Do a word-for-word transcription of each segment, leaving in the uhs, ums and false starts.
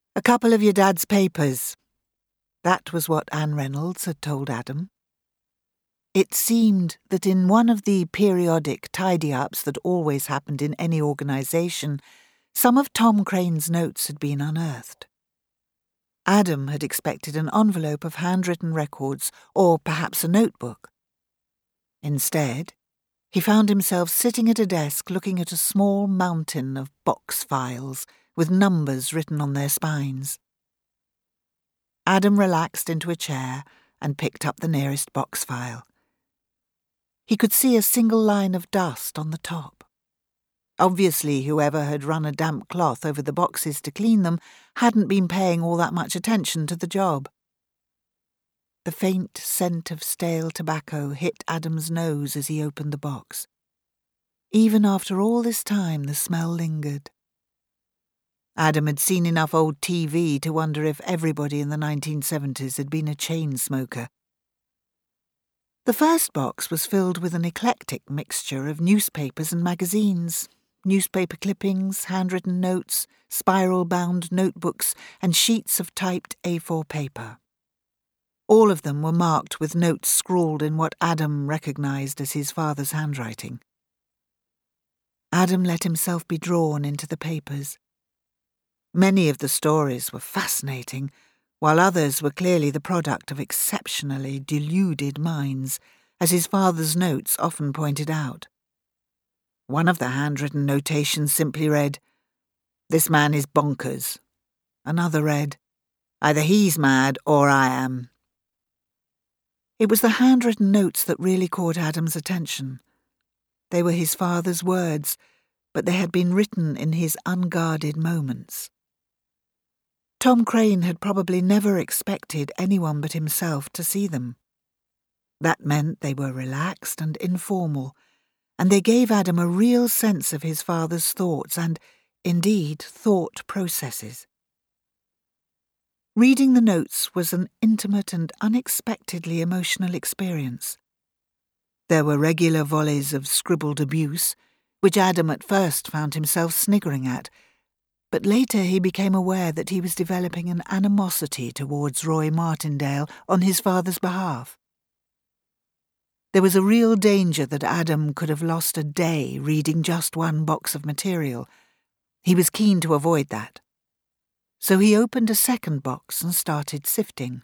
A couple of your dad's papers. That was what Anne Reynolds had told Adam. It seemed that in one of the periodic tidy-ups that always happened in any organisation, some of Tom Crane's notes had been unearthed. Adam had expected an envelope of handwritten records or perhaps a notebook. Instead, he found himself sitting at a desk looking at a small mountain of box files with numbers written on their spines. Adam relaxed into a chair and picked up the nearest box file. He could see a single line of dust on the top. Obviously, whoever had run a damp cloth over the boxes to clean them hadn't been paying all that much attention to the job. The faint scent of stale tobacco hit Adam's nose as he opened the box. Even after all this time, the smell lingered. Adam had seen enough old T V to wonder if everybody in the nineteen seventies had been a chain smoker. The first box was filled with an eclectic mixture of newspapers and magazines, newspaper clippings, handwritten notes, spiral-bound notebooks, and sheets of typed A four paper. All of them were marked with notes scrawled in what Adam recognised as his father's handwriting. Adam let himself be drawn into the papers. Many of the stories were fascinating, while others were clearly the product of exceptionally deluded minds, as his father's notes often pointed out. One of the handwritten notations simply read, "This man is bonkers." Another read, "Either he's mad or I am." It was the handwritten notes that really caught Adam's attention. They were his father's words, but they had been written in his unguarded moments. Tom Crane had probably never expected anyone but himself to see them. That meant they were relaxed and informal, and they gave Adam a real sense of his father's thoughts and, indeed, thought processes. Reading the notes was an intimate and unexpectedly emotional experience. There were regular volleys of scribbled abuse, which Adam at first found himself sniggering at, but later he became aware that he was developing an animosity towards Roy Martindale on his father's behalf. There was a real danger that Adam could have lost a day reading just one box of material. He was keen to avoid that. So he opened a second box and started sifting.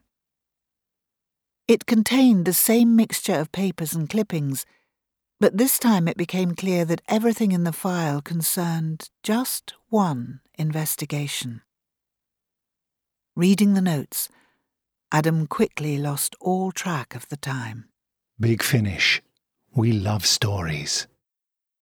It contained the same mixture of papers and clippings, but this time it became clear that everything in the file concerned just one investigation. Reading the notes, Adam quickly lost all track of the time. Big Finish. We love stories.